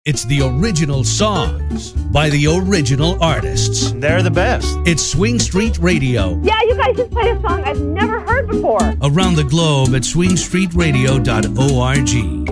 It's the original songs by the original artists. They're the best. It's Swing Street Radio. Yeah, you guys just played a song I've never heard before. Around the globe at swingstreetradio.org.